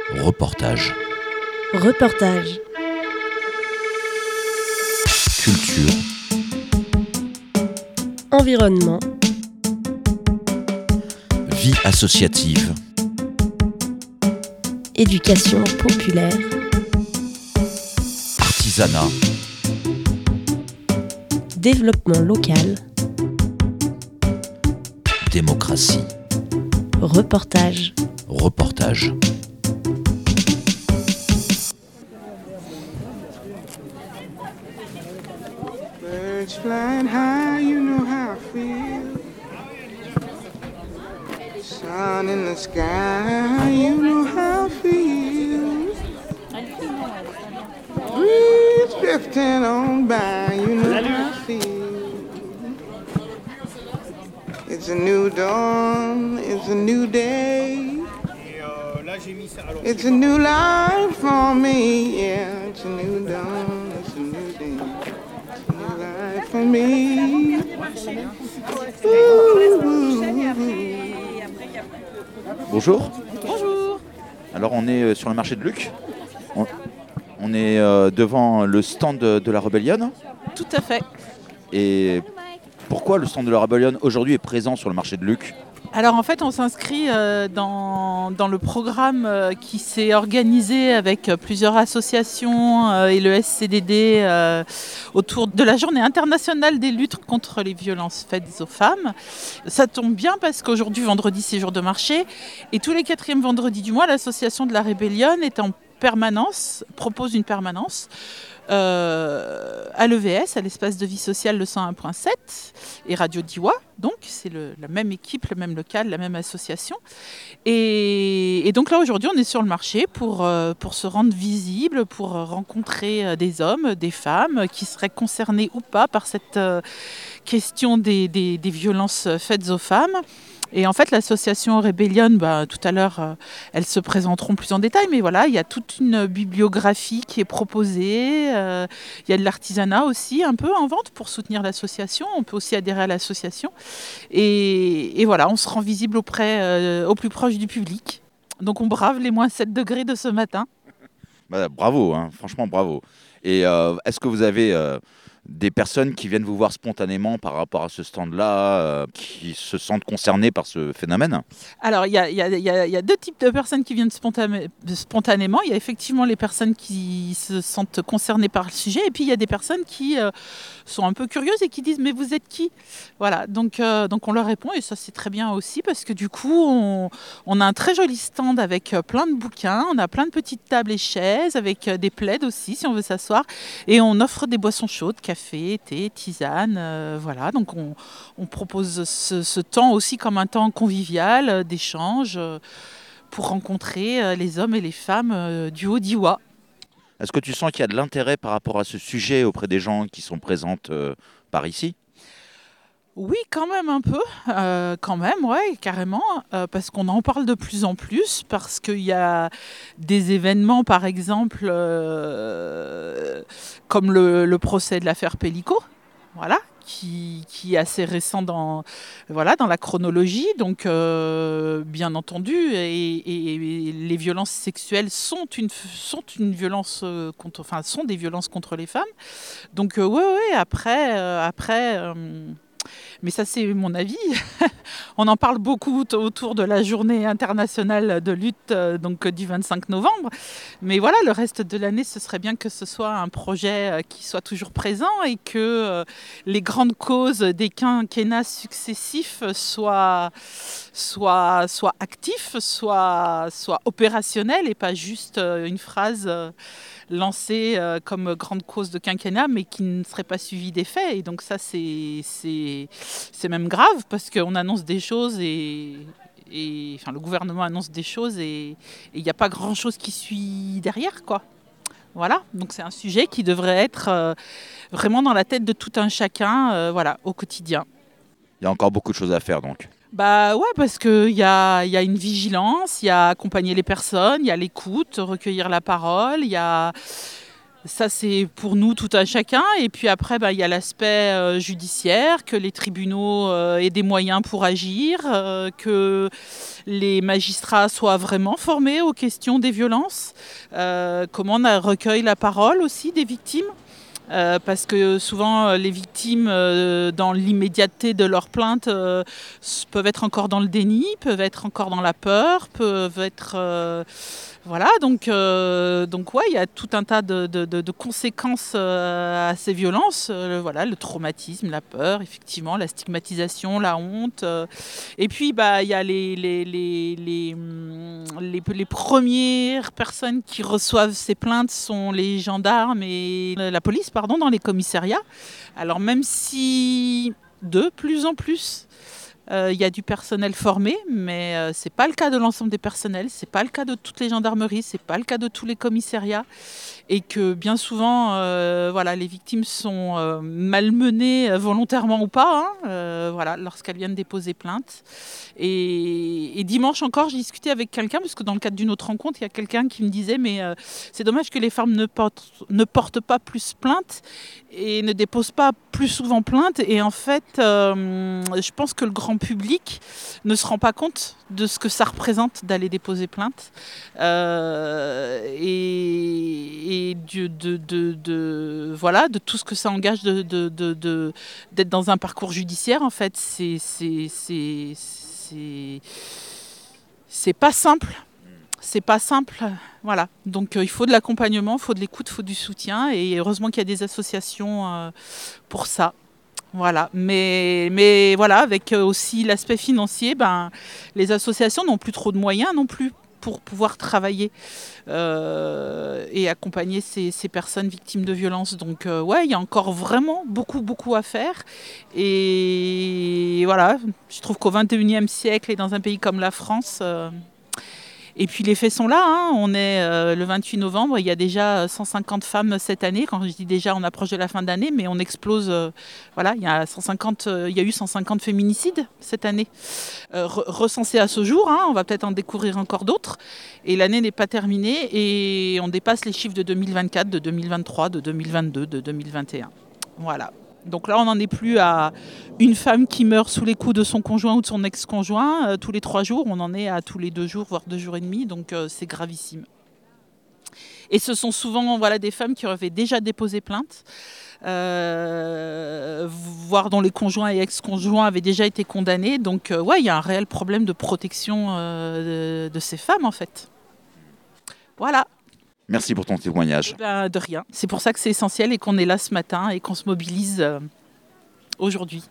Reportage. Reportage. Culture. Environnement. Vie associative. Éducation populaire. Artisanat. Développement local. Démocratie. Reportage. Reportage. Birds flying high, you know how I feel. Sun in the sky, you know how I feel. Breeze drifting on by, you know how I feel. It's a new dawn, it's a new day. It's a new life for me, yeah. It's a new dawn, it's a new day. New life for me. Bonjour. Bonjour. Alors on est sur le marché de Luc. On est devant le stand de la Rebellion. Tout à fait. Et pourquoi le stand de la Rebellion aujourd'hui est présent sur le marché de Luc ? Alors en fait, on s'inscrit dans le programme qui s'est organisé avec plusieurs associations et le SCDD autour de la Journée internationale des luttes contre les violences faites aux femmes. Ça tombe bien parce qu'aujourd'hui, vendredi, c'est jour de marché. Et tous les 4e vendredis du mois, l'association de la Rébellion est en permanence, propose une permanence à l'EVS, à l'espace de vie sociale le 101.7 et Radio Diwa. Donc c'est la même équipe, le même local, la même association. Et donc là aujourd'hui on est sur le marché pour se rendre visible, pour rencontrer des hommes, des femmes qui seraient concernés ou pas par cette question des violences faites aux femmes. Et en fait, l'association Rébellion, tout à l'heure, elles se présenteront plus en détail, mais voilà, il y a toute une bibliographie qui est proposée. Il y a de l'artisanat aussi, un peu en vente pour soutenir l'association. On peut aussi adhérer à l'association. Et voilà, on se rend visible au plus proche du public. Donc on brave les moins 7 degrés de ce matin. Bravo, hein, franchement bravo. Et est-ce que vous avez des personnes qui viennent vous voir spontanément par rapport à ce stand-là, qui se sentent concernées par ce phénomène ? Alors, il y a 2 types de personnes qui viennent spontanément. Il y a effectivement les personnes qui se sentent concernées par le sujet, et puis il y a des personnes qui sont un peu curieuses et qui disent « mais vous êtes qui ?» Voilà, donc on leur répond, et ça c'est très bien aussi, parce que du coup, on a un très joli stand avec plein de bouquins, on a plein de petites tables et chaises, avec des plaids aussi, si on veut s'asseoir, et on offre des boissons chaudes, café, thé, tisane, voilà. Donc on propose ce temps aussi comme un temps convivial, d'échange, pour rencontrer les hommes et les femmes du Haut-Diois. Est-ce que tu sens qu'il y a de l'intérêt par rapport à ce sujet auprès des gens qui sont présentes par ici ? Oui, quand même un peu, quand même, ouais, carrément, parce qu'on en parle de plus en plus, parce qu'il y a des événements, par exemple, comme le procès de l'affaire Pellico, voilà, qui est assez récent dans la chronologie, donc bien entendu, et les violences sexuelles sont une violence sont des violences contre les femmes, donc ouais, après. Mais ça, c'est mon avis. On en parle beaucoup autour de la journée internationale de lutte du 25 novembre. Mais voilà, le reste de l'année, ce serait bien que ce soit un projet qui soit toujours présent et que les grandes causes des quinquennats successifs soient actifs, soient opérationnels et pas juste une phrase lancée comme grande cause de quinquennat, mais qui ne serait pas suivie des faits. Et donc ça, c'est même grave, parce qu'on annonce des choses et le gouvernement annonce des choses et il n'y a pas grand-chose qui suit derrière, quoi. Voilà, donc c'est un sujet qui devrait être vraiment dans la tête de tout un chacun, au quotidien. Il y a encore beaucoup de choses à faire, donc. Ouais, parce qu'il y a une vigilance, il y a accompagner les personnes, il y a l'écoute, recueillir la parole, il y a Ça, c'est pour nous tout un chacun. Et puis après, il y a l'aspect judiciaire, que les tribunaux aient des moyens pour agir, que les magistrats soient vraiment formés aux questions des violences, comment on recueille la parole aussi des victimes. Parce que souvent les victimes, dans l'immédiateté de leur plainte, peuvent être encore dans le déni, peuvent être encore dans la peur, peuvent être... voilà, donc ouais, il y a tout un tas de conséquences à ces violences. Voilà, le traumatisme, la peur, effectivement, la stigmatisation, la honte. Et puis, il y a les premières personnes qui reçoivent ces plaintes sont les gendarmes et la police, dans les commissariats. Alors même si de plus en plus il y a du personnel formé, mais c'est pas le cas de l'ensemble des personnels, c'est pas le cas de toutes les gendarmeries, c'est pas le cas de tous les commissariats, et que bien souvent, les victimes sont malmenées volontairement ou pas, lorsqu'elles viennent déposer plainte. Et dimanche encore, j'ai discuté avec quelqu'un, parce que dans le cadre d'une autre rencontre, il y a quelqu'un qui me disait mais c'est dommage que les femmes ne portent pas plus plainte et ne déposent pas plus souvent plainte. Et en fait, je pense que le grand public ne se rend pas compte de ce que ça représente d'aller déposer plainte. Et de tout ce que ça engage d'être dans un parcours judiciaire. En fait, c'est pas simple. C'est pas simple, voilà. Donc il faut de l'accompagnement, il faut de l'écoute, il faut du soutien, et heureusement qu'il y a des associations pour ça. Voilà, mais voilà, avec aussi l'aspect financier, les associations n'ont plus trop de moyens non plus pour pouvoir travailler et accompagner ces personnes victimes de violences. Donc ouais, il y a encore vraiment beaucoup à faire. Et voilà, je trouve qu'au XXIe siècle et dans un pays comme la France... Et puis les faits sont là, hein. On est le 28 novembre, il y a déjà 150 femmes cette année. Quand je dis déjà, on approche de la fin d'année, mais on explose. Il y a eu 150 féminicides cette année, recensés à ce jour. Hein. On va peut-être en découvrir encore d'autres. Et l'année n'est pas terminée et on dépasse les chiffres de 2024, de 2023, de 2022, de 2021. Voilà. Donc là, on n'en est plus à une femme qui meurt sous les coups de son conjoint ou de son ex-conjoint tous les 3 jours. On en est à tous les 2 jours, voire 2 jours et demi. Donc c'est gravissime. Et ce sont souvent des femmes qui avaient déjà déposé plainte, voire dont les conjoints et ex-conjoints avaient déjà été condamnés. Donc il y a un réel problème de protection de ces femmes, en fait. Voilà. Merci pour ton témoignage. De rien. C'est pour ça que c'est essentiel et qu'on est là ce matin et qu'on se mobilise aujourd'hui.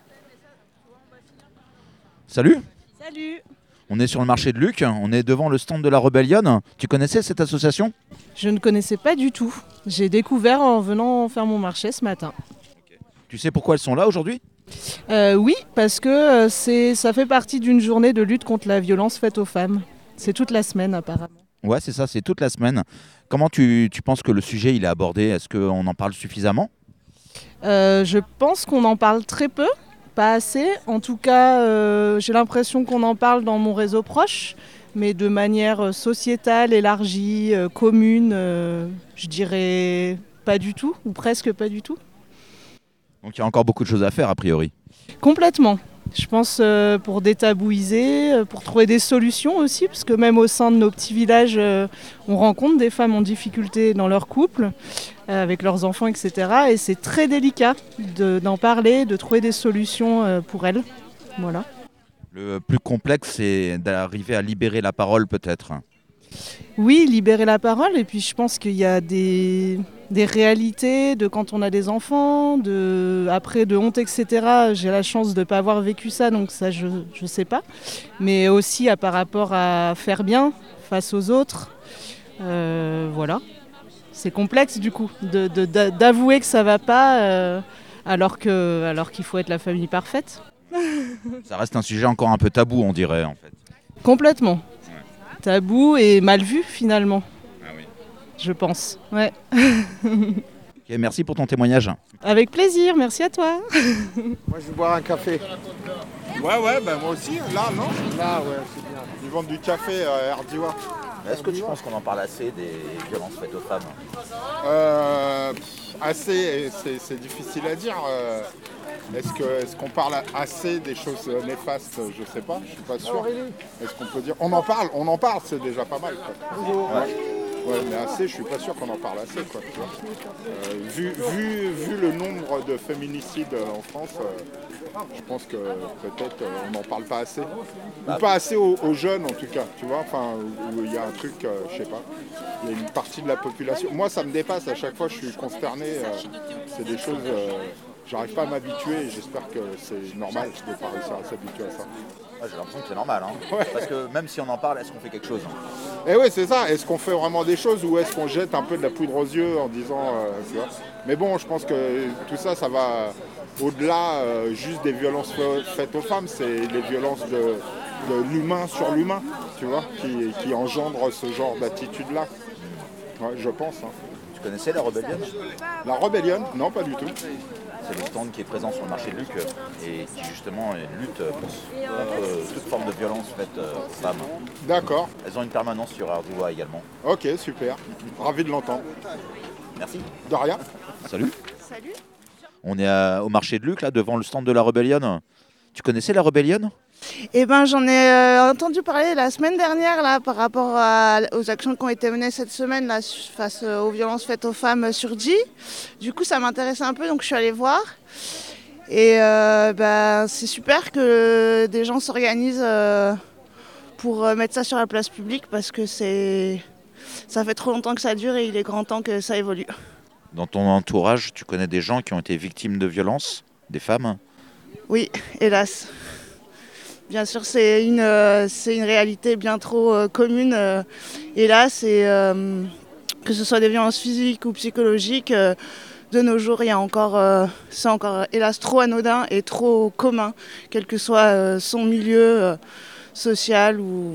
Salut. Salut. On est sur le marché de Luc, on est devant le stand de la Rebellion. Tu connaissais cette association ? Je ne connaissais pas du tout. J'ai découvert en venant faire mon marché ce matin. Tu sais pourquoi elles sont là aujourd'hui ? Oui, parce que ça fait partie d'une journée de lutte contre la violence faite aux femmes. C'est toute la semaine apparemment. Ouais, c'est ça, c'est toute la semaine. Comment tu penses que le sujet il est abordé ? Est-ce qu'on en parle suffisamment ? Je pense qu'on en parle très peu, pas assez. En tout cas, j'ai l'impression qu'on en parle dans mon réseau proche, mais de manière sociétale, élargie, commune, je dirais pas du tout, ou presque pas du tout. Donc il y a encore beaucoup de choses à faire a priori. Complètement. Je pense pour détabouiser, pour trouver des solutions aussi, parce que même au sein de nos petits villages, on rencontre des femmes en difficulté dans leur couple, avec leurs enfants, etc. Et c'est très délicat d'en parler, de trouver des solutions pour elles. Voilà. Le plus complexe, c'est d'arriver à libérer la parole peut-être. Oui, libérer la parole. Et puis je pense qu'il y a des réalités de quand on a des enfants, après de honte, etc. J'ai la chance de ne pas avoir vécu ça, donc ça je ne sais pas. Mais aussi par rapport à faire bien face aux autres. Voilà. C'est complexe du coup, d'avouer que ça ne va pas alors qu'il faut être la famille parfaite. Ça reste un sujet encore un peu tabou, on dirait en fait. Complètement. Tabou et mal vu finalement. Ah oui. Je pense. Ouais. Okay, merci pour ton témoignage. Avec plaisir, merci à toi. Moi, je vais boire un café. Ouais, moi aussi. Là, non ? Là, ouais, c'est bien. vendent du café à Ardiwa. Est-ce que tu penses qu'on en parle assez des violences faites aux femmes? Assez, c'est difficile à dire. Est-ce qu'on parle assez des choses néfastes? Je sais pas, je suis pas sûr. Est-ce qu'on peut dire on en parle, c'est déjà pas mal, quoi. Ouais, mais assez, je suis pas sûr qu'on en parle assez, quoi. Tu vois. Vu le nombre de féminicides en France, je pense que peut-être on n'en parle pas assez. Ou pas assez aux jeunes, en tout cas, tu vois. Enfin, où il y a un truc, je sais pas. Il y a une partie de la population. Moi, ça me dépasse à chaque fois, je suis consterné. C'est des choses. J'arrive pas à m'habituer et j'espère que c'est normal de ne pas réussir à s'habituer à ça. Ouais, j'ai l'impression que c'est normal, hein. Ouais. Parce que même si on en parle, est-ce qu'on fait quelque chose? Et oui, c'est ça. Est-ce qu'on fait vraiment des choses ou est-ce qu'on jette un peu de la poudre aux yeux en disant... tu vois. Mais bon, je pense que tout ça, ça va au-delà juste des violences faites aux femmes. C'est les violences de l'humain sur l'humain, tu vois, qui engendrent ce genre d'attitude-là. Ouais, je pense. Hein. Tu connaissais la Rebellion? La Rebellion? Non, pas du tout. C'est le stand qui est présent sur le marché de Luc et qui justement lutte contre toute forme de violence faite aux femmes. D'accord. Elles ont une permanence sur Ardiwa également. Ok, super. Ravi de l'entendre. Merci. De rien. Salut. Salut. On est au marché de Luc, là, devant le stand de la Rebellion. Tu connaissais la Rebellion? Eh ben, j'en ai entendu parler la semaine dernière là, par rapport aux actions qui ont été menées cette semaine là, face aux violences faites aux femmes sur J. Du coup, ça m'intéressait un peu, donc je suis allée voir. Et c'est super que des gens s'organisent pour mettre ça sur la place publique parce que ça fait trop longtemps que ça dure et il est grand temps que ça évolue. Dans ton entourage, tu connais des gens qui ont été victimes de violences, des femmes? Oui, hélas. Bien sûr, c'est une réalité bien trop commune, hélas, et que ce soit des violences physiques ou psychologiques, de nos jours, c'est encore hélas trop anodin et trop commun, quel que soit son milieu social ou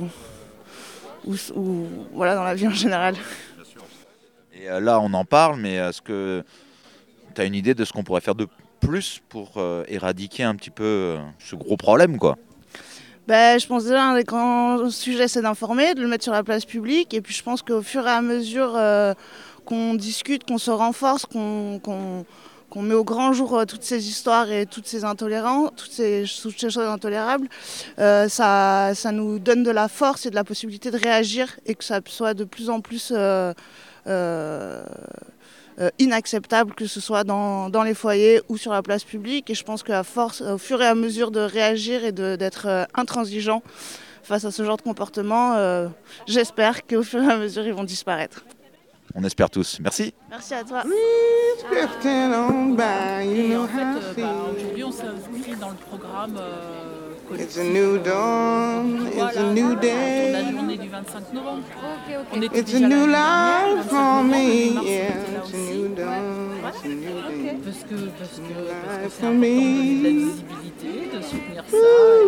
voilà, dans la vie en général. Et là, on en parle, mais est-ce que tu as une idée de ce qu'on pourrait faire de plus pour éradiquer un petit peu ce gros problème, quoi? Je pense déjà un des grands sujets, c'est d'informer, de le mettre sur la place publique. Et puis je pense qu'au fur et à mesure qu'on discute, qu'on se renforce, qu'on met au grand jour toutes ces histoires et toutes ces intolérances, toutes ces choses intolérables, ça nous donne de la force et de la possibilité de réagir et que ça soit de plus en plus inacceptable, que ce soit dans les foyers ou sur la place publique. Et je pense qu'à force, au fur et à mesure de réagir et d'être intransigeant face à ce genre de comportement, j'espère qu'au fur et à mesure, ils vont disparaître. On espère tous. Merci. Merci à toi. Drifting on by, you Et know en how I fait, feel. aujourd'hui, on s'inscrit dans le programme It's a new dawn, it's a new autour de la day. journée du 25 novembre. On était It's a déjà new l'année dernière, life 25 for novembre, me, mais mars, yeah. on était là It's a aussi. new dawn, it's a new day. Parce que life c'est for important de donner de la me. visibilité, de soutenir ça.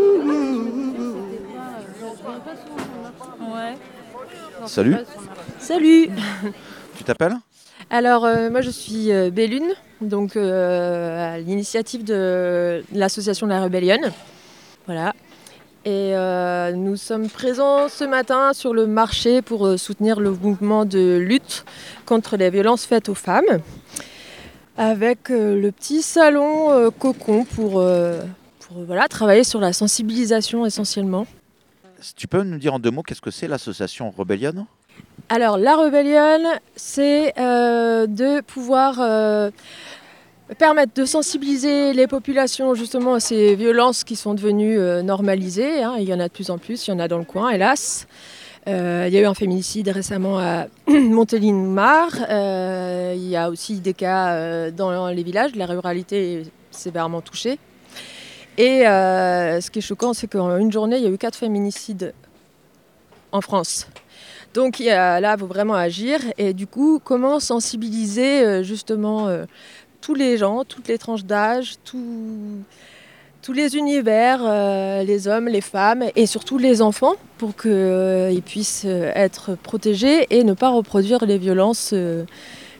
Ouais. Salut. Salut. Tu t'appelles? Alors moi je suis Bélune, donc à l'initiative de l'association La Rebellion. Voilà. Et nous sommes présents ce matin sur le marché pour soutenir le mouvement de lutte contre les violences faites aux femmes, avec le petit salon cocon pour voilà, travailler sur la sensibilisation essentiellement. Tu peux nous dire en 2 mots qu'est-ce que c'est l'association Rebellion? Alors, la Rebellion, c'est de pouvoir permettre de sensibiliser les populations justement à ces violences qui sont devenues normalisées. Hein. Il y en a de plus en plus, il y en a dans le coin, hélas. Il y a eu un féminicide récemment à Montélimar. Il y a aussi des cas dans les villages. La ruralité est sévèrement touchée. Et ce qui est choquant, c'est qu'en une journée, il y a eu 4 féminicides en France. Donc là, il faut vraiment agir. Et du coup, comment sensibiliser justement tous les gens, toutes les tranches d'âge, tous les univers, les hommes, les femmes et surtout les enfants pour qu'ils puissent être protégés et ne pas reproduire les violences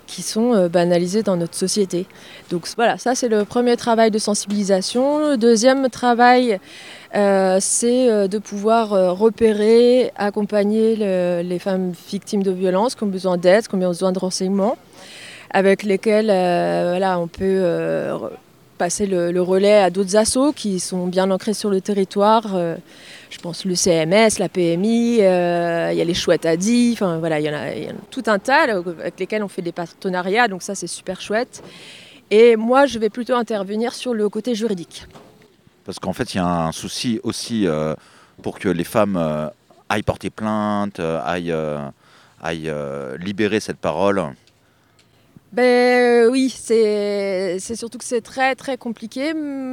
qui sont banalisées dans notre société. Donc voilà, ça c'est le premier travail de sensibilisation. Le deuxième travail, c'est de pouvoir repérer, accompagner les femmes victimes de violences qui ont besoin d'aide, qui ont besoin de renseignements, avec lesquels on peut passer le relais à d'autres assos qui sont bien ancrés sur le territoire. Je pense le CMS, la PMI, il y a les chouettes ADI, enfin voilà, il y en a tout un tas avec lesquels on fait des partenariats, donc ça c'est super chouette. Et moi je vais plutôt intervenir sur le côté juridique. Parce qu'en fait, il y a un souci aussi pour que les femmes aillent porter plainte, aillent libérer cette parole. Oui, c'est surtout que c'est très très compliqué.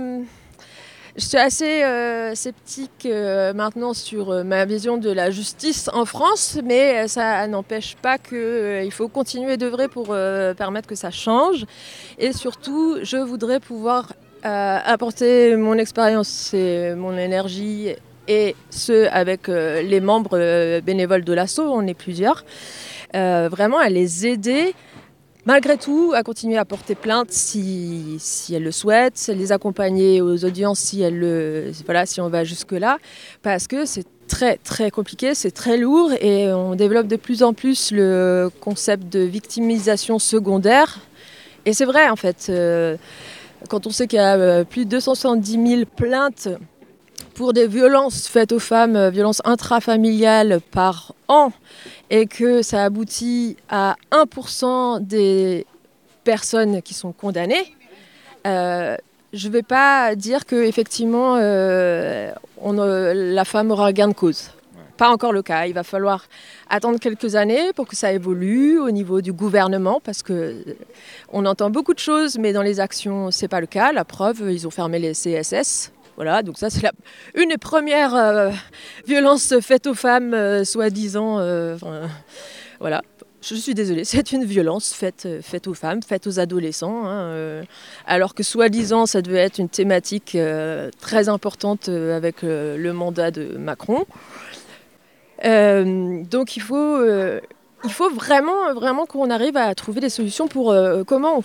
Je suis assez sceptique maintenant sur ma vision de la justice en France, mais ça n'empêche pas qu'il faut continuer d'œuvrer pour permettre que ça change. Et surtout, je voudrais pouvoir apporter mon expérience et mon énergie, et ce avec les membres bénévoles de l'asso, on est plusieurs, vraiment à les aider. Malgré tout, à continuer à porter plainte si elles le souhaitent, les accompagner aux audiences si on va jusque-là, parce que c'est très très compliqué, c'est très lourd et on développe de plus en plus le concept de victimisation secondaire. Et c'est vrai en fait, quand on sait qu'il y a plus de 270 000 plaintes pour des violences faites aux femmes, violences intrafamiliales par an, et que ça aboutit à 1% des personnes qui sont condamnées, je ne vais pas dire qu'effectivement la femme aura gain de cause. Pas encore le cas. Il va falloir attendre quelques années pour que ça évolue au niveau du gouvernement, parce qu'on entend beaucoup de choses, mais dans les actions, ce n'est pas le cas. La preuve, ils ont fermé les CSS. Voilà, donc ça c'est une des premières violences faites aux femmes, soi-disant. Voilà, je suis désolée, c'est une violence faite aux femmes, faite aux adolescents, alors que soi-disant ça devait être une thématique très importante avec le mandat de Macron. Donc il faut vraiment qu'on arrive à trouver des solutions pour comment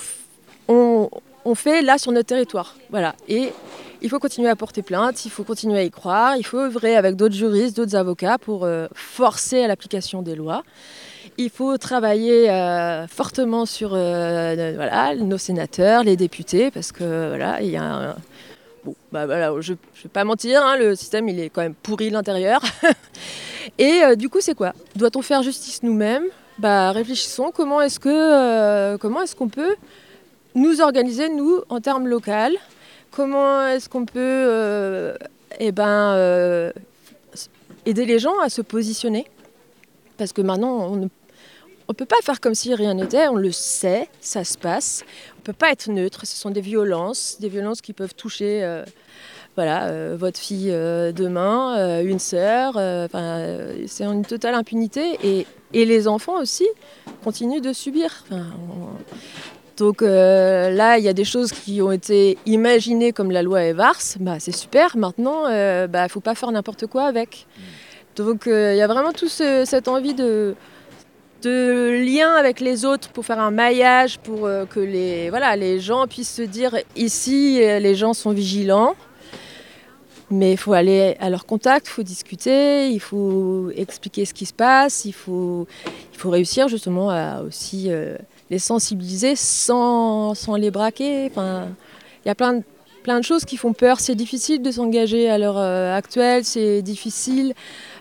on fait là sur notre territoire. Voilà. Et il faut continuer à porter plainte, il faut continuer à y croire, il faut œuvrer avec d'autres juristes, d'autres avocats pour forcer à l'application des lois. Il faut travailler fortement sur nos sénateurs, les députés, parce que il y a je ne vais pas mentir, le système il est quand même pourri de l'intérieur. Et du coup c'est quoi ? Doit-on faire justice nous-mêmes ? Réfléchissons, comment est-ce qu'on peut nous organiser, nous, en termes locaux ? Comment est-ce qu'on peut aider les gens à se positionner ? Parce que maintenant, on ne peut pas faire comme si rien n'était, on le sait, ça se passe. On ne peut pas être neutre, ce sont des violences qui peuvent toucher votre fille demain, une sœur. C'est une totale impunité. Et les enfants aussi continuent de subir. Donc là, il y a des choses qui ont été imaginées comme la loi Evars, c'est super. Maintenant, il ne faut pas faire n'importe quoi avec. Donc il y a vraiment cette envie de lien avec les autres pour faire un maillage, pour que les gens puissent se dire ici, les gens sont vigilants. Mais il faut aller à leur contact, il faut discuter, il faut expliquer ce qui se passe, il faut réussir justement à aussi les sensibiliser sans les braquer. Il y a plein de choses qui font peur. C'est difficile de s'engager à l'heure actuelle, c'est difficile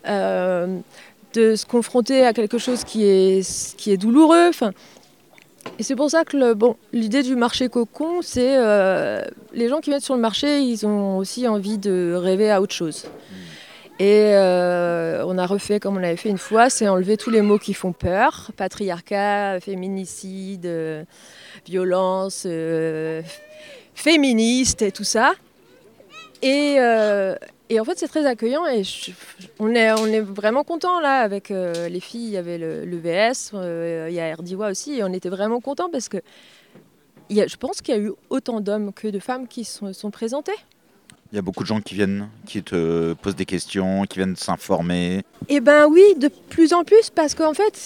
de se confronter à quelque chose qui est douloureux. Et c'est pour ça que l'idée du marché cocon, c'est les gens qui viennent sur le marché, ils ont aussi envie de rêver à autre chose. Et on a refait comme on l'avait fait une fois, c'est enlever tous les mots qui font peur, patriarcat, féminicide, violence, féministe et tout ça. Et en fait c'est très accueillant et on est vraiment contents là avec les filles, il y avait le VS, il y a Erdiwa aussi et on était vraiment contents parce que je pense qu'il y a eu autant d'hommes que de femmes qui sont présentés. Il y a beaucoup de gens qui viennent, qui te posent des questions, qui viennent s'informer. Eh ben oui, de plus en plus, parce qu'en fait,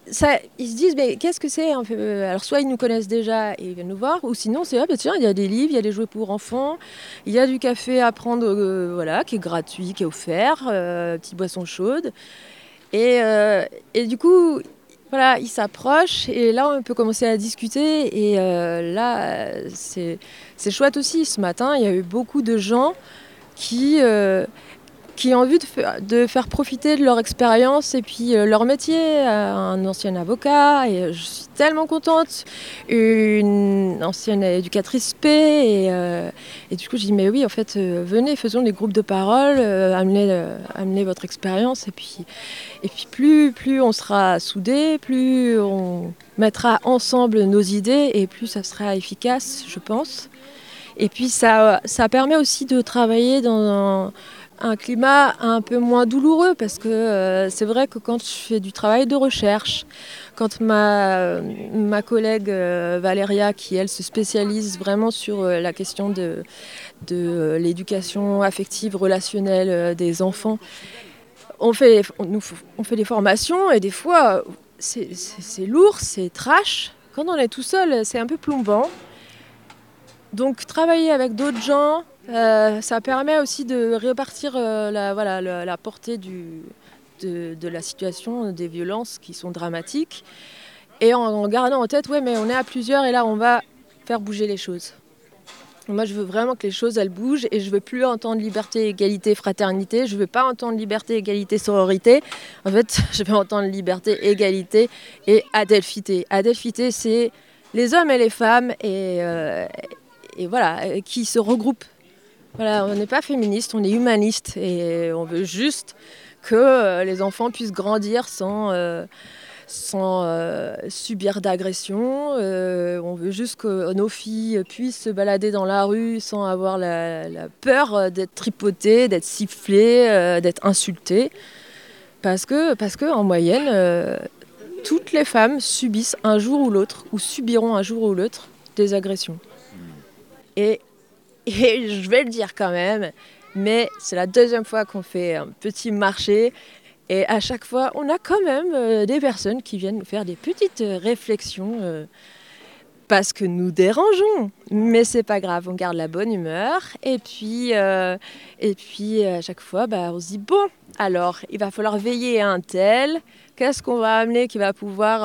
ils se disent, mais qu'est-ce que c'est un peu. Alors, soit ils nous connaissent déjà et ils viennent nous voir, ou sinon, c'est, ah, bah, tiens, il y a des livres, il y a des jouets pour enfants, il y a du café à prendre, voilà, qui est gratuit, qui est offert, petite boisson chaude. Et du coup, voilà, ils s'approchent et là, on peut commencer à discuter. Et là, c'est chouette aussi. Ce matin, il y a eu beaucoup de gens qui ont envie de faire profiter de leur expérience et puis leur métier. Un ancien avocat, et je suis tellement contente. Une ancienne éducatrice P. Et du coup, je dis, mais oui, en fait, venez, faisons des groupes de parole, amenez votre expérience. Et puis plus on sera soudés, plus on mettra ensemble nos idées et plus ça sera efficace, je pense. Et puis ça permet aussi de travailler dans un climat un peu moins douloureux parce que c'est vrai que quand je fais du travail de recherche, quand ma collègue Valéria, qui elle se spécialise vraiment sur la question de l'éducation affective, relationnelle des enfants, on fait des formations et des fois c'est lourd, c'est trash. Quand on est tout seul, c'est un peu plombant. Donc travailler avec d'autres gens, ça permet aussi de répartir la portée de la situation, des violences qui sont dramatiques. Et en gardant en tête, ouais, mais on est à plusieurs et là, on va faire bouger les choses. Moi, je veux vraiment que les choses, elles bougent et je veux plus entendre liberté, égalité, fraternité. Je veux pas entendre liberté, égalité, sororité. En fait, je veux entendre liberté, égalité et adelphité. Adelphité, c'est les hommes et les femmes et voilà, qui se regroupent. Voilà, on n'est pas féministe, on est humaniste et on veut juste que les enfants puissent grandir sans subir d'agression. On veut juste que nos filles puissent se balader dans la rue sans avoir la peur d'être tripotées, d'être sifflées, d'être insultées. Parce que en moyenne, toutes les femmes subissent un jour ou l'autre, ou subiront un jour ou l'autre, des agressions. Et je vais le dire quand même, mais c'est la deuxième fois qu'on fait un petit marché. Et à chaque fois, on a quand même des personnes qui viennent nous faire des petites réflexions parce que nous dérangeons. Mais c'est pas grave, on garde la bonne humeur. Et puis à chaque fois, on se dit, bon, alors, il va falloir veiller à un tel. Qu'est-ce qu'on va amener qui va pouvoir,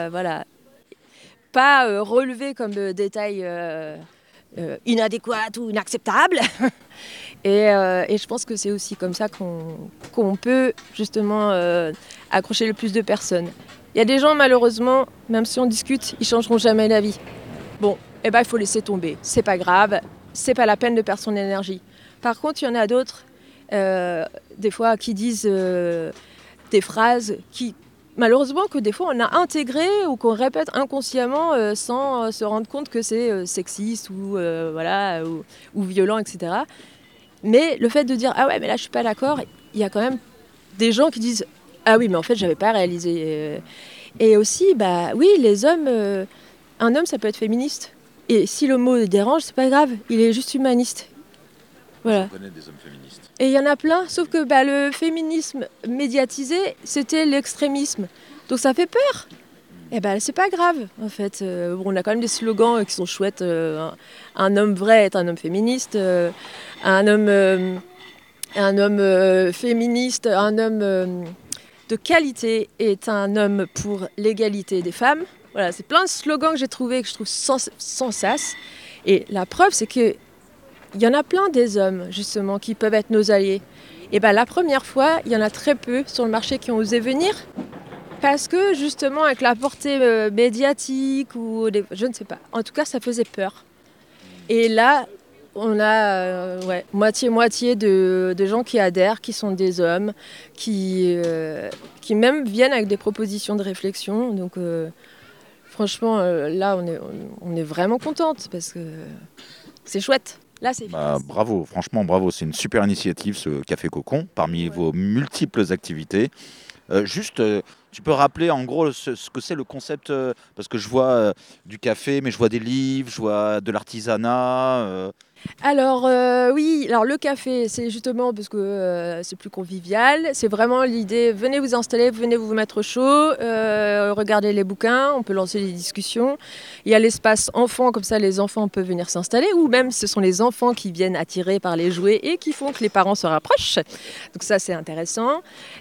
pas relever comme détail inadéquat ou inacceptable. Et je pense que c'est aussi comme ça qu'on peut justement accrocher le plus de personnes. Il y a des gens, malheureusement, même si on discute, ils changeront jamais d'avis. Bon, il faut laisser tomber. C'est pas grave, c'est pas la peine de perdre son énergie. Par contre, il y en a d'autres, des fois, qui disent des phrases qui, malheureusement, que des fois on a intégré ou qu'on répète inconsciemment sans se rendre compte que c'est sexiste ou violent, etc. Mais le fait de dire « Ah ouais, mais là, je suis pas d'accord », il y a quand même des gens qui disent « Ah oui, mais en fait, j'avais pas réalisé. » Et aussi, oui, les hommes... un homme, ça peut être féministe. Et si le mot dérange, c'est pas grave, il est juste humaniste. Voilà. Je connais des hommes féministes. Et il y en a plein, sauf que le féminisme médiatisé, c'était l'extrémisme. Donc ça fait peur. Et c'est pas grave, en fait. On a quand même des slogans qui sont chouettes. Un homme vrai est un homme féministe. Un homme féministe, un homme de qualité est un homme pour l'égalité des femmes. Voilà, c'est plein de slogans que j'ai trouvés que je trouve sans sas. Et la preuve, c'est qu'il y en a plein des hommes, justement, qui peuvent être nos alliés. Et la première fois, il y en a très peu sur le marché qui ont osé venir. Parce que, justement, avec la portée médiatique, je ne sais pas. En tout cas, ça faisait peur. Et là, on a moitié-moitié de gens qui adhèrent, qui sont des hommes, qui même viennent avec des propositions de réflexion. Donc, franchement, là, on est vraiment contente parce que c'est chouette. Là, c'est bravo, franchement, bravo. C'est une super initiative, ce Café Cocon, parmi vos multiples activités. Tu peux rappeler en gros ce que c'est le concept, parce que je vois du café, mais je vois des livres, je vois de l'artisanat. Alors oui, alors le café, c'est justement parce que c'est plus convivial. C'est vraiment l'idée, venez vous installer, venez vous mettre au chaud, regardez les bouquins, on peut lancer des discussions. Il y a l'espace enfant, comme ça les enfants peuvent venir s'installer, ou même ce sont les enfants qui viennent attirés par les jouets et qui font que les parents se rapprochent. Donc ça c'est intéressant.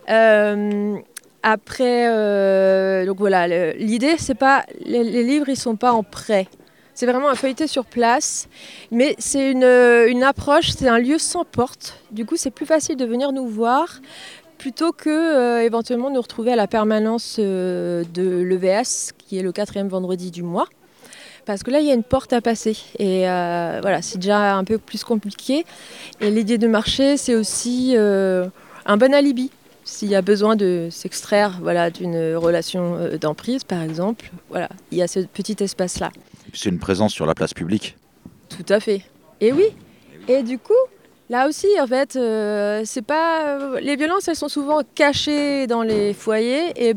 Après, donc voilà, l'idée c'est pas, les livres ils sont pas en prêt. C'est vraiment un feuilleté sur place, mais c'est une approche, c'est un lieu sans porte. Du coup, c'est plus facile de venir nous voir plutôt que éventuellement nous retrouver à la permanence de l'EVS, qui est le 4e vendredi du mois. Parce que là, il y a une porte à passer. Et voilà, c'est déjà un peu plus compliqué. Et l'idée de marché, c'est aussi un bon alibi. S'il y a besoin de s'extraire d'une relation d'emprise, par exemple, voilà, il y a ce petit espace-là. C'est une présence sur la place publique. Tout à fait. Et oui. Et du coup, là aussi, en fait, c'est pas les violences, elles sont souvent cachées dans les foyers. Et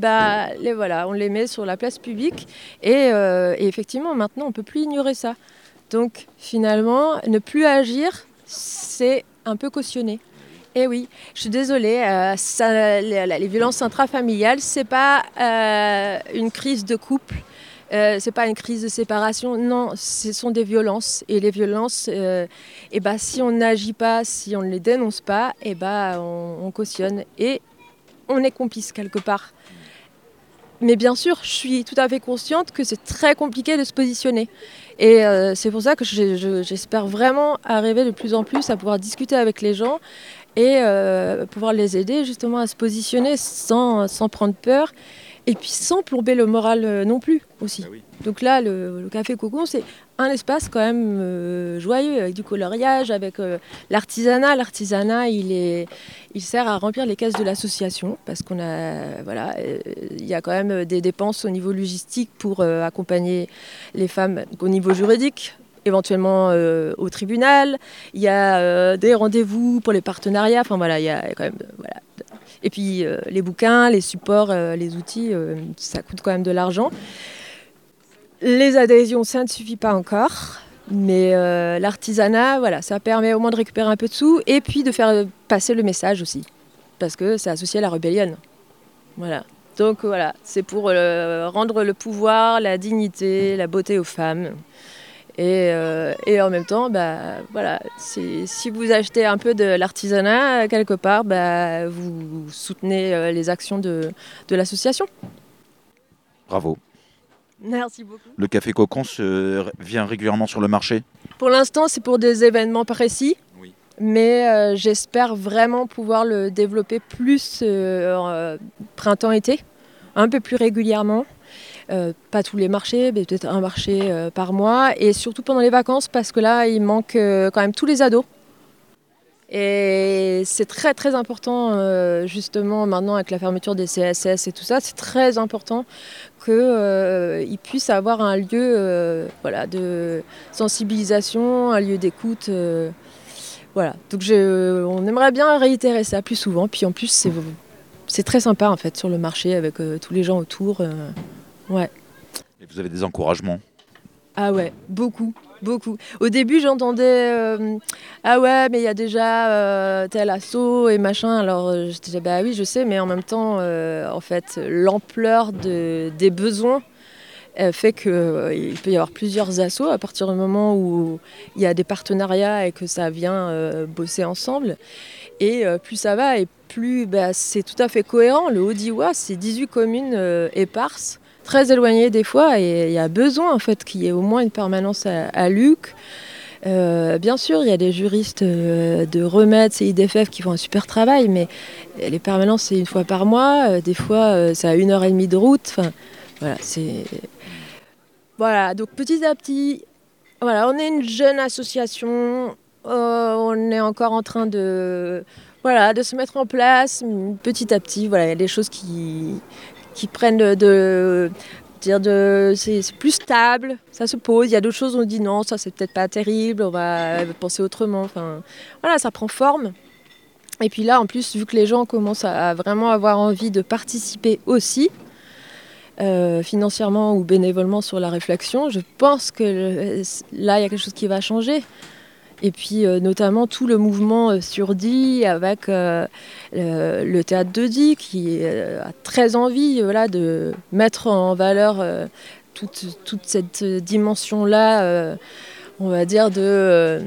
on les met sur la place publique. Et effectivement, maintenant, on peut plus ignorer ça. Donc, finalement, ne plus agir, c'est un peu cautionné. Et oui, je suis désolée, les violences intrafamiliales, c'est pas une crise de couple. C'est pas une crise de séparation, non, ce sont des violences. Et les violences, si on n'agit pas, si on ne les dénonce pas, on cautionne et on est complice quelque part. Mais bien sûr, je suis tout à fait consciente que c'est très compliqué de se positionner. Et c'est pour ça que j'espère vraiment arriver de plus en plus à pouvoir discuter avec les gens et pouvoir les aider justement à se positionner sans prendre peur. Et puis sans plomber le moral non plus aussi. Ah oui. Donc là, le Café Cocon, c'est un espace quand même joyeux, avec du coloriage, avec l'artisanat. L'artisanat, il sert à remplir les caisses de l'association, parce qu'on a, il y a quand même des dépenses au niveau logistique pour accompagner les femmes au niveau juridique, éventuellement au tribunal. Il y a des rendez-vous pour les partenariats. Enfin voilà, il y a quand même... Et puis les bouquins, les supports, les outils, ça coûte quand même de l'argent. Les adhésions, ça ne suffit pas encore. Mais l'artisanat, ça permet au moins de récupérer un peu de sous et puis de faire passer le message aussi. Parce que c'est associé à la rébellion. Voilà. Donc voilà, c'est pour rendre le pouvoir, la dignité, la beauté aux femmes. Et en même temps, si vous achetez un peu de l'artisanat quelque part, vous soutenez les actions de l'association. Bravo. Merci beaucoup. Le Café Cocon vient régulièrement sur le marché ? Pour l'instant, c'est pour des événements précis. Oui. Mais j'espère vraiment pouvoir le développer plus printemps-été, un peu plus régulièrement. Pas tous les marchés, mais peut-être un marché par mois. Et surtout pendant les vacances, parce que là, il manque quand même tous les ados. Et c'est très très important, justement, maintenant avec la fermeture des CSS et tout ça, c'est très important qu'ils puissent avoir un lieu de sensibilisation, un lieu d'écoute. Voilà. Donc on aimerait bien réitérer ça plus souvent. Puis en plus, c'est très sympa en fait sur le marché avec tous les gens autour. Ouais. Et vous avez des encouragements ? Ah ouais, beaucoup. Au début, j'entendais ah ouais, mais il y a déjà tel assaut et machin. Alors je disais oui, je sais, mais en même temps, en fait, l'ampleur des besoins fait qu'il peut y avoir plusieurs assos à partir du moment où il y a des partenariats et que ça vient bosser ensemble. Et plus ça va et plus c'est tout à fait cohérent. Le Haut-Diois, c'est 18 communes éparses, très éloignées des fois, et il y a besoin en fait qu'il y ait au moins une permanence à Luc. Bien sûr, il y a des juristes de remèdes, CIDFF qui font un super travail, mais les permanences, c'est une fois par mois. Des fois, c'est à 1h30 de route. Enfin, voilà, donc petit à petit, on est une jeune association. On est encore en train de se mettre en place petit à petit. Voilà, il y a des choses qui prennent c'est plus stable, ça se pose. Il y a d'autres choses où on dit non, ça c'est peut-être pas terrible, on va penser autrement. Enfin, ça prend forme. Et puis là, en plus, vu que les gens commencent à vraiment avoir envie de participer aussi, financièrement ou bénévolement sur la réflexion, je pense que là, il y a quelque chose qui va changer. Et puis notamment tout le mouvement sur Die avec le théâtre de Die qui a très envie de mettre en valeur toute cette dimension-là, on va dire, de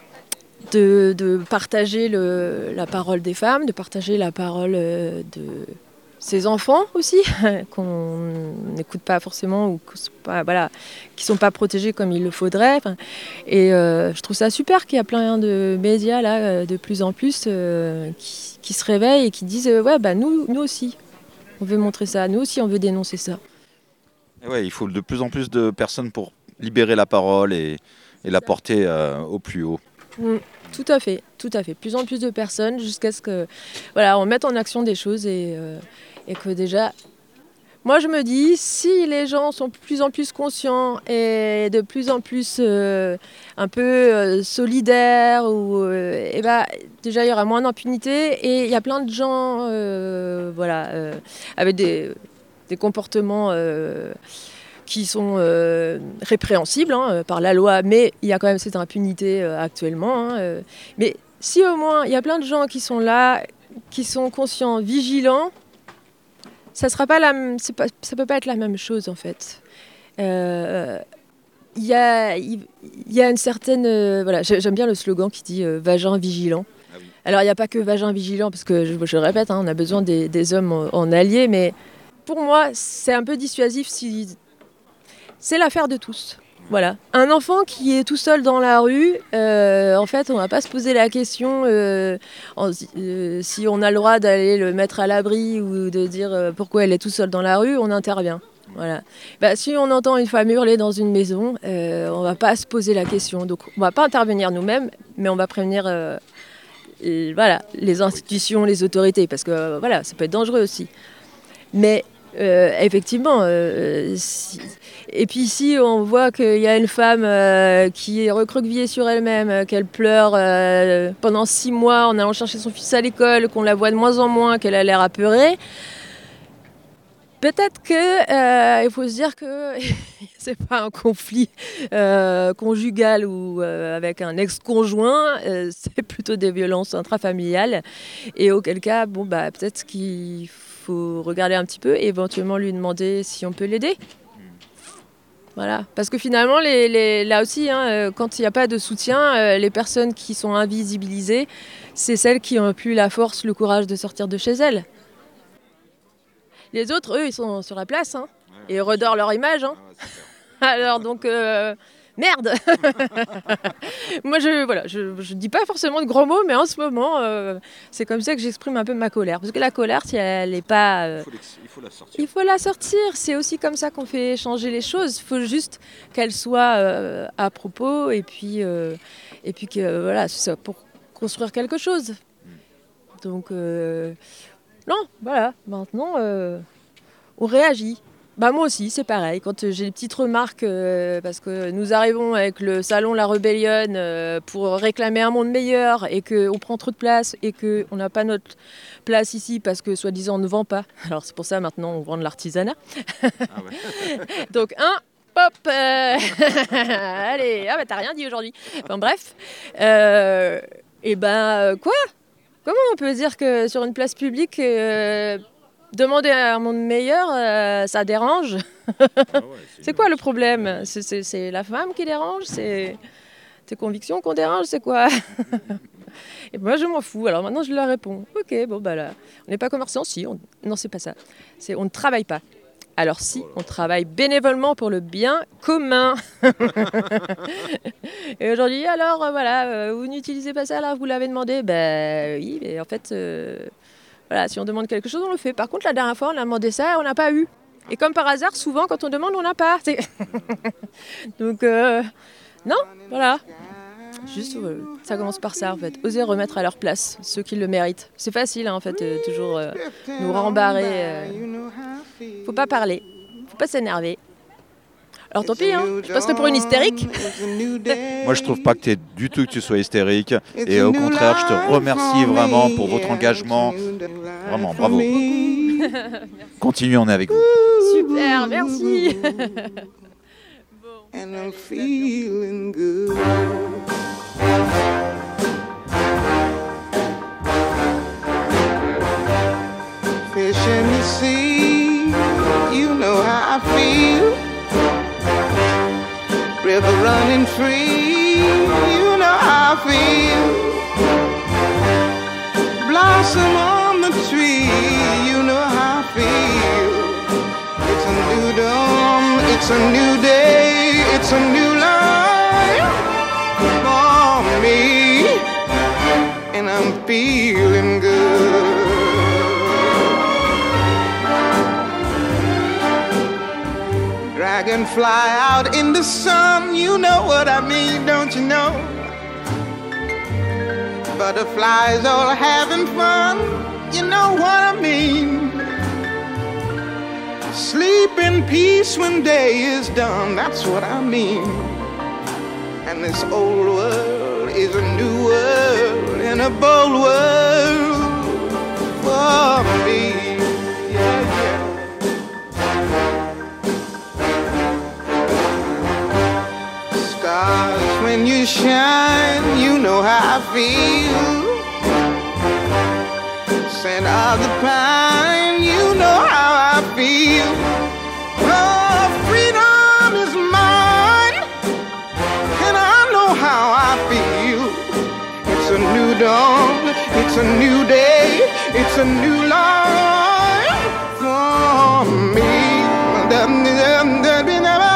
partager la parole des femmes, de partager la parole de ses enfants aussi, qu'on n'écoute pas forcément ou qui ne sont pas protégés comme il le faudrait. Et je trouve ça super qu'il y a plein de médias là, de plus en plus qui se réveillent et qui disent nous aussi, on veut montrer ça, nous aussi on veut dénoncer ça. Et ouais, il faut de plus en plus de personnes pour libérer la parole et la porter au plus haut. Tout à fait. Plus en plus de personnes jusqu'à ce que on mette en action des choses et que déjà, moi je me dis, si les gens sont de plus en plus conscients et de plus en plus un peu solidaires, déjà il y aura moins d'impunité et il y a plein de gens avec des comportements qui sont répréhensibles par la loi, mais il y a quand même cette impunité actuellement. Mais si au moins il y a plein de gens qui sont là, qui sont conscients, vigilants, ça peut pas être la même chose en fait. Il y a une certaine... j'aime bien le slogan qui dit vagin vigilant. Ah oui. Alors il n'y a pas que vagin vigilant, parce que je le répète, on a besoin des hommes en alliés, mais pour moi c'est un peu dissuasif si... C'est l'affaire de tous. Voilà. Un enfant qui est tout seul dans la rue, en fait, on ne va pas se poser la question si on a le droit d'aller le mettre à l'abri ou de dire pourquoi elle est tout seule dans la rue, on intervient. Voilà. Si on entend une femme hurler dans une maison, on ne va pas se poser la question. Donc, on ne va pas intervenir nous-mêmes, mais on va prévenir les institutions, les autorités, parce que ça peut être dangereux aussi. Mais effectivement, et puis si on voit qu'il y a une femme qui est recroquevillée sur elle-même, qu'elle pleure pendant 6 mois en allant chercher son fils à l'école, qu'on la voit de moins en moins, qu'elle a l'air apeurée, peut-être qu'il faut se dire que c'est pas un conflit conjugal ou avec un ex-conjoint, c'est plutôt des violences intrafamiliales, et auquel cas, peut-être qu'il faut regarder un petit peu et éventuellement lui demander si on peut l'aider. Voilà. Parce que finalement, là aussi, quand il n'y a pas de soutien, les personnes qui sont invisibilisées, c'est celles qui n'ont plus la force, le courage de sortir de chez elles. Les autres, eux, ils sont sur la place et ils redorent leur image. Alors donc, merde. Moi, je dis pas forcément de gros mots, mais en ce moment, c'est comme ça que j'exprime un peu ma colère. Parce que la colère, si elle n'est pas... il faut la sortir. Il faut la sortir. C'est aussi comme ça qu'on fait changer les choses. Il faut juste qu'elle soit à propos et puis que, c'est pour construire quelque chose. Donc, maintenant, on réagit. Moi aussi, c'est pareil. Quand j'ai des petites remarques, parce que nous arrivons avec le salon La Rébellion pour réclamer un monde meilleur et qu'on prend trop de place et qu'on n'a pas notre place ici parce que soi-disant on ne vend pas. Alors c'est pour ça maintenant on vend de l'artisanat. Ah ouais. Donc hop, allez, t'as rien dit aujourd'hui. Enfin bref, quoi ? Comment on peut dire que sur une place publique... demander un monde meilleur, ça dérange. C'est quoi le problème ? C'est la femme qui dérange ? C'est tes convictions qu'on dérange ? C'est quoi ? Et moi, je m'en fous. Alors maintenant, je leur réponds. Ok, là, on n'est pas commerçant. Si, non, c'est pas ça. On ne travaille pas. Alors si, on travaille bénévolement pour le bien commun. Et aujourd'hui, alors, vous n'utilisez pas ça, alors vous l'avez demandé ? Oui, mais en fait... si on demande quelque chose, on le fait. Par contre, la dernière fois, on a demandé ça et on n'a pas eu. Et comme par hasard, souvent, quand on demande, on n'a pas. Donc, non, voilà. Juste, ça commence par ça, en fait. Oser remettre à leur place ceux qui le méritent. C'est facile, en fait, toujours nous rembarrer. Faut pas parler. Faut pas s'énerver. Alors tant pis, je passerai pour une hystérique. Moi, je trouve pas que tu sois hystérique. Et au contraire, je te remercie vraiment pour votre engagement. Vraiment, bravo. Continuez, on est avec vous. Super, merci. And I'm feeling good. Fish in the sea, you know how I feel. River running free, you know how I feel. Blossom on the tree, you know how I feel. It's a new dawn, it's a new day, it's a new life for me, and I'm feeling good. Dragonfly out in the sun, you know what I mean, don't you know? Butterflies all having fun, you know what I mean. Sleep in peace when day is done, that's what I mean. And this old world is a new world and a bold world for me. Yeah, yeah. Stars, when you shine, you know how I feel. Scent of the pine, you know how I feel. Oh, freedom is mine, and I know how I feel. It's a new dawn, it's a new day, it's a new life for me.